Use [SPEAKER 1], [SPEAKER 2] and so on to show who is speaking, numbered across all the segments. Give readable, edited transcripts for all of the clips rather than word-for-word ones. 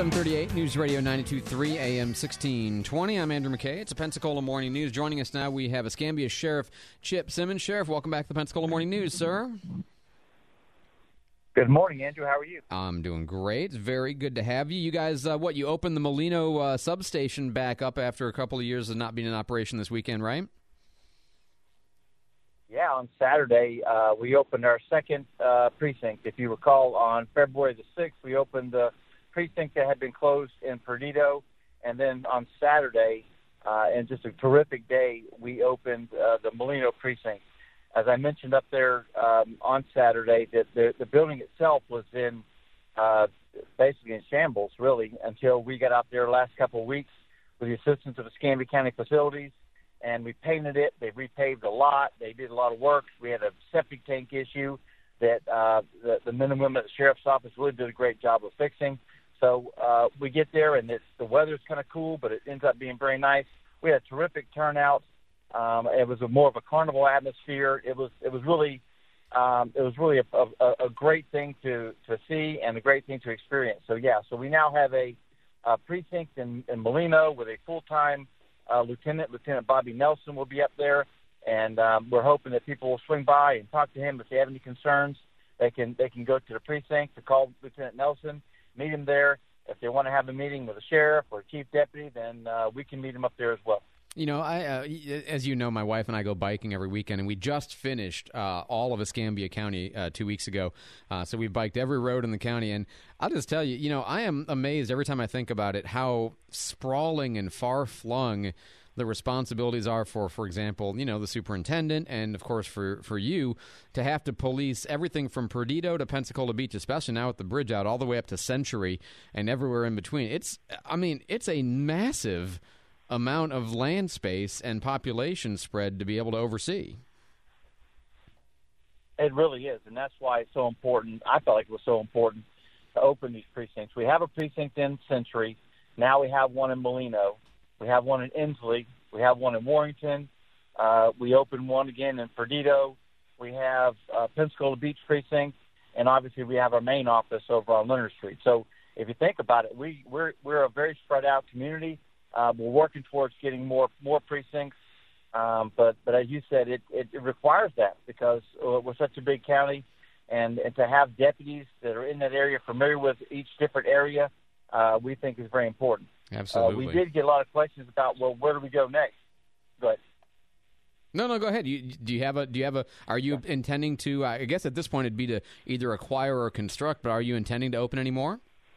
[SPEAKER 1] 738 News Radio 92.3 AM 1620. I'm Andrew McKay. It's a Pensacola Morning News. Joining us now, we have Escambia Sheriff Chip Simmons. Sheriff, welcome back to the Pensacola Morning News, sir.
[SPEAKER 2] Good morning, Andrew. How are you?
[SPEAKER 1] I'm doing great. It's very good to have you. You guys, you opened the Molino substation back up after a couple of years of not being in operation this weekend, right?
[SPEAKER 2] Yeah, on Saturday, we opened our second precinct. If you recall, on February the 6th, we opened the precinct that had been closed in Perdido. And then on Saturday, and just a terrific day, we opened the Molino precinct. As I mentioned up there on Saturday, that the building itself was in basically in shambles, really, until we got out there the last couple of weeks with the assistance of Escambia County Facilities. And we painted it. They repaved a lot. They did a lot of work. We had a septic tank issue that the men and women at the Sheriff's Office really did a great job of fixing. So we get there, and the weather's kind of cool, but it ends up being very nice. We had a terrific turnout. It was more of a carnival atmosphere. It was really a great thing to see and a great thing to experience. So we now have a precinct in Molino with a full-time Lieutenant Bobby Nelson will be up there, and we're hoping that people will swing by and talk to him if they have any concerns. They can go to the precinct to call Lieutenant Nelson, meet him there. If they want to have a meeting with a sheriff or a chief deputy, then we can meet him up there as well.
[SPEAKER 1] You know, as you know, my wife and I go biking every weekend, and we just finished all of Escambia County 2 weeks ago. So we've biked every road in the county, and I'll just tell you, I am amazed every time I think about it how sprawling and far-flung the responsibilities are for example, the superintendent, and of course for you to have to police everything from Perdido to Pensacola Beach, especially now with the bridge out, all the way up to Century and everywhere in between. It's a massive amount of land space and population spread to be able to oversee.
[SPEAKER 2] It really is, and that's why it's so important. I felt like it was so important to open these precincts. We have a precinct in Century. Now we have one in Molino. We have one in Inslee. We have one in Warrington. We opened one again in Perdido. We have Pensacola Beach precinct, and obviously we have our main office over on Leonard Street. So if you think about it, we're a very spread out community. We're working towards getting more precincts, but as you said, it requires that because we're such a big county, and to have deputies that are in that area familiar with each different area, we think is very important.
[SPEAKER 1] Absolutely.
[SPEAKER 2] We did get a lot of questions about, well, where do we go next? Go ahead.
[SPEAKER 1] No, go ahead. Are you intending to? I guess at this point it'd be to either acquire or construct, but are you intending to open any more?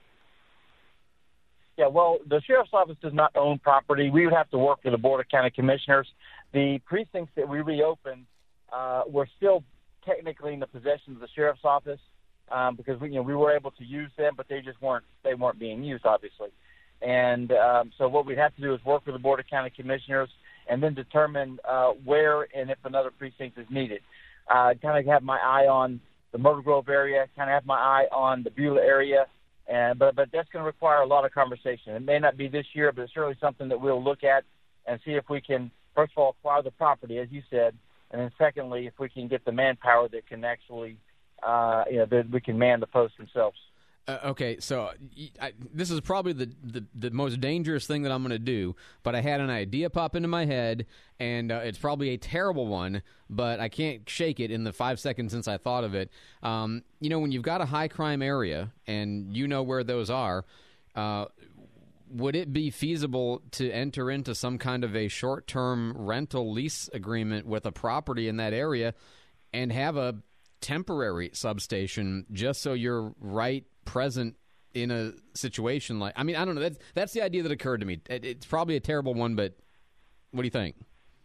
[SPEAKER 2] Yeah, well, the Sheriff's Office does not own property. We would have to work with the Board of County Commissioners. The precincts that we reopened were still technically in the possession of the Sheriff's Office because we were able to use them, but they weren't being used, obviously. And so what we'd have to do is work with the Board of County Commissioners and then determine where and if another precinct is needed. Kind of have my eye on the Myrtle Grove area, kind of have my eye on the Beulah area. But that's going to require a lot of conversation. It may not be this year, but it's certainly something that we'll look at and see if we can, first of all, acquire the property, as you said, and then secondly, if we can get the manpower that can actually, that we can man the posts themselves.
[SPEAKER 1] Okay, so this is probably the most dangerous thing that I'm going to do, but I had an idea pop into my head, and it's probably a terrible one, but I can't shake it in the 5 seconds since I thought of it. When you've got a high-crime area, and you know where those are, would it be feasible to enter into some kind of a short-term rental lease agreement with a property in that area and have a temporary substation just so you're present in a situation like, I don't know, that's the idea that occurred to me. It's probably a terrible one, but what do you think?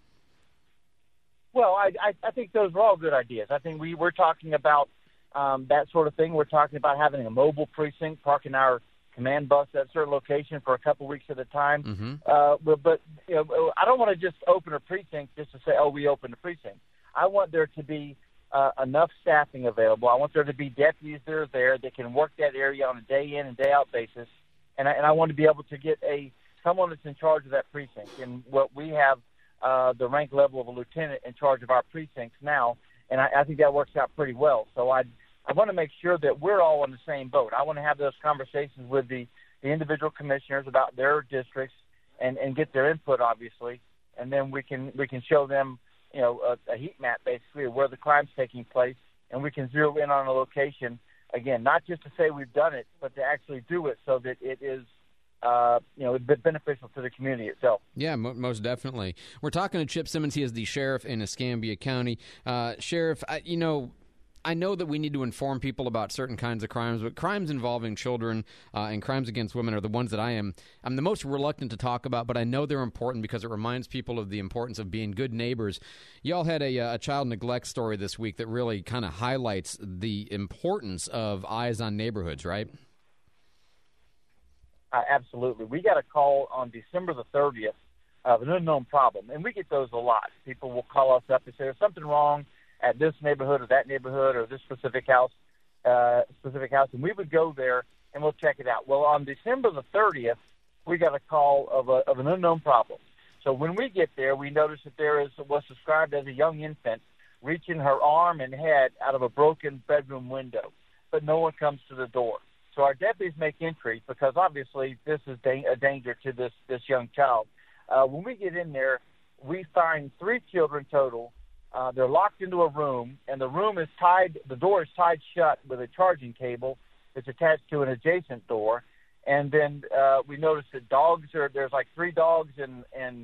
[SPEAKER 2] Well, I think those are all good ideas. I think we're talking about that sort of thing. We're talking about having a mobile precinct, parking our command bus at a certain location for a couple weeks at a time. Mm-hmm. But I don't want to just open a precinct just to say, oh, we opened a precinct. I want there to be enough staffing available. I want there to be deputies that are there that can work that area on a day in and day out basis, and I want to be able to get someone that's in charge of that precinct. And what we have the rank level of a lieutenant in charge of our precincts now, and I think that works out pretty well. So I want to make sure that we're all in the same boat. I want to have those conversations with the the individual commissioners about their districts and get their input, obviously, and then we can show them, a heat map basically of where the crime's taking place, and we can zero in on a location. Again, not just to say we've done it, but to actually do it so that it is, beneficial to the community itself.
[SPEAKER 1] Yeah, most definitely. We're talking to Chip Simmons. He is the sheriff in Escambia County. Sheriff, I know that we need to inform people about certain kinds of crimes, but crimes involving children and crimes against women are the ones that I'm the most reluctant to talk about, but I know they're important because it reminds people of the importance of being good neighbors. Y'all had a child neglect story this week that really kind of highlights the importance of eyes on neighborhoods, right?
[SPEAKER 2] Absolutely. We got a call on December the 30th of an unknown problem, and we get those a lot. People will call us up and say, there's something wrong at this neighborhood or that neighborhood or this specific house, and we would go there and we'll check it out. Well, on December the 30th, we got a call of an unknown problem. So when we get there, we notice that there is what's described as a young infant reaching her arm and head out of a broken bedroom window, but no one comes to the door. So our deputies make entry because obviously this is a danger to this young child. When we get in there, we find 3 children total. They're locked into a room, and the door is tied shut with a charging cable that's attached to an adjacent door. And then we notice that there's like 3 dogs in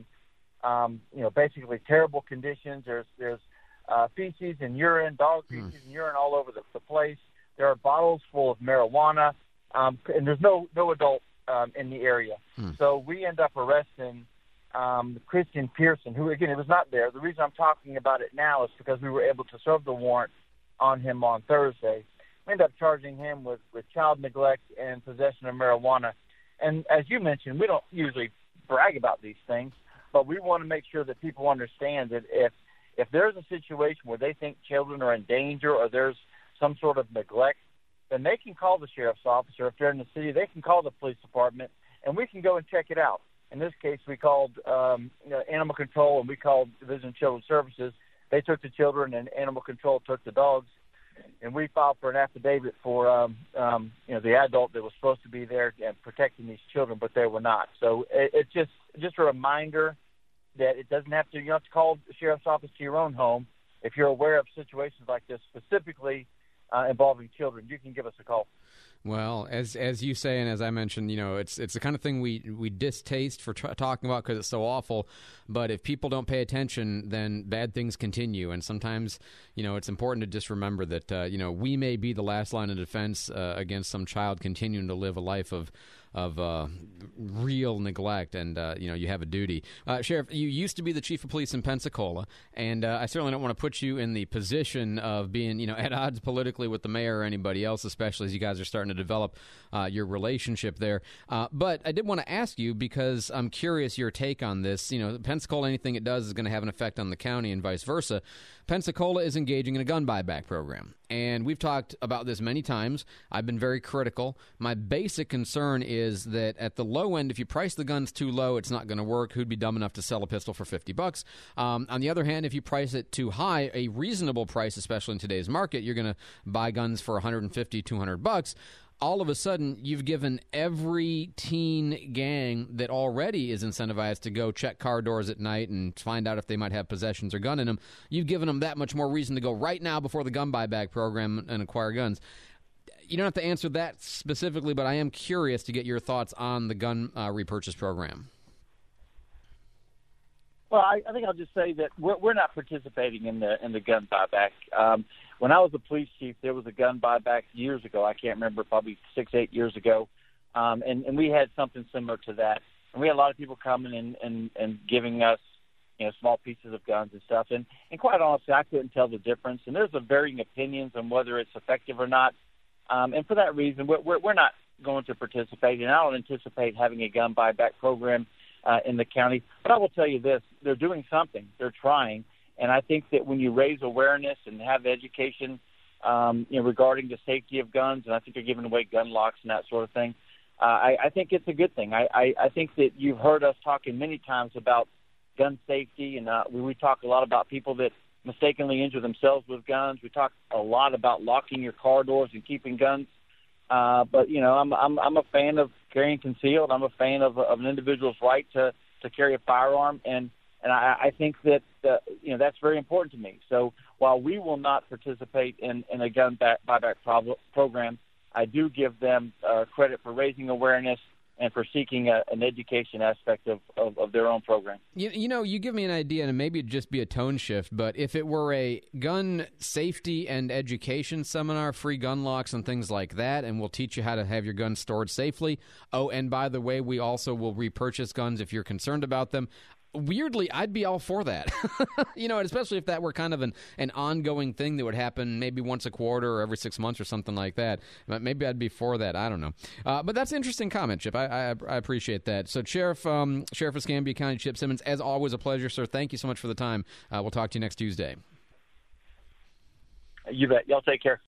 [SPEAKER 2] basically terrible conditions. There's feces and urine, dog feces and urine all over the place. There are bottles full of marijuana, and there's no adult in the area. So we end up arresting Christian Pearson, who, again, it was not there. The reason I'm talking about it now is because we were able to serve the warrant on him on Thursday. We ended up charging him with child neglect and possession of marijuana. And as you mentioned, we don't usually brag about these things, but we want to make sure that people understand that if there's a situation where they think children are in danger or there's some sort of neglect, then they can call the sheriff's office, or if they're in the city, they can call the police department, and we can go and check it out. In this case, we called Animal Control, and we called Division of Children's Services. They took the children, and Animal Control took the dogs, and we filed for an affidavit for the adult that was supposed to be there and protecting these children, but they were not. So it's just a reminder that it doesn't have to. You don't have to call the sheriff's office to your own home. If you're aware of situations like this, specifically involving children, you can give us a call.
[SPEAKER 1] Well, as you say, and as I mentioned, it's the kind of thing we distaste for talking about because it's so awful. But if people don't pay attention, then bad things continue. And sometimes, it's important to just remember that, we may be the last line of defense against some child continuing to live a life of real neglect, and you have a duty. Sheriff, you used to be the chief of police in Pensacola, and I certainly don't want to put you in the position of being at odds politically with the mayor or anybody else, especially as you guys are starting to develop your relationship there. But I did want to ask you, because I'm curious your take on this. Pensacola, anything it does is going to have an effect on the county and vice versa. Pensacola is engaging in a gun buyback program, and we've talked about this many times. I've been very critical. My basic concern is that at the low end, if you price the guns too low, it's not going to work. Who'd be dumb enough to sell a pistol for $50? On the other hand, if you price it too high, a reasonable price, especially in today's market, you're going to buy guns for $150, $200. All of a sudden, you've given every teen gang that already is incentivized to go check car doors at night and find out if they might have possessions or gun in them, you've given them that much more reason to go right now before the gun buyback program and acquire guns. You don't have to answer that specifically, but I am curious to get your thoughts on the gun repurchase program.
[SPEAKER 2] Well, I think I'll just say that we're not participating in the gun buyback. When I was a police chief, there was a gun buyback years ago. I can't remember, probably 6-8 years ago, and we had something similar to that. And we had a lot of people coming and giving us, small pieces of guns and stuff. And quite honestly, I couldn't tell the difference. And there's varying opinions on whether it's effective or not. And for that reason, we're not going to participate. And I don't anticipate having a gun buyback program in the county. But I will tell you this, they're doing something. They're trying. And I think that when you raise awareness and have education, regarding the safety of guns, and I think they're giving away gun locks and that sort of thing, I think it's a good thing. I think that you've heard us talking many times about gun safety, and we talk a lot about people that mistakenly injure themselves with guns. We talk a lot about locking your car doors and keeping guns. But I'm a fan of carrying concealed. I'm a fan of an individual's right to carry a firearm, and I think that that's very important to me. So while we will not participate in a gun buyback program, I do give them credit for raising awareness and for seeking an education aspect of their own program.
[SPEAKER 1] You give me an idea, and maybe it'd just be a tone shift, but if it were a gun safety and education seminar, free gun locks and things like that, and we'll teach you how to have your guns stored safely. Oh, and by the way, we also will repurchase guns if you're concerned about them. Weirdly, I'd be all for that, and especially if that were kind of an ongoing thing that would happen maybe once a quarter or every 6 months or something like that. Maybe I'd be for that. I don't know. But that's an interesting comment, Chip. I appreciate that. So Sheriff of Escambia County, Chip Simmons, as always, a pleasure, sir. Thank you so much for the time. We'll talk to you next Tuesday.
[SPEAKER 2] You bet. Y'all take care.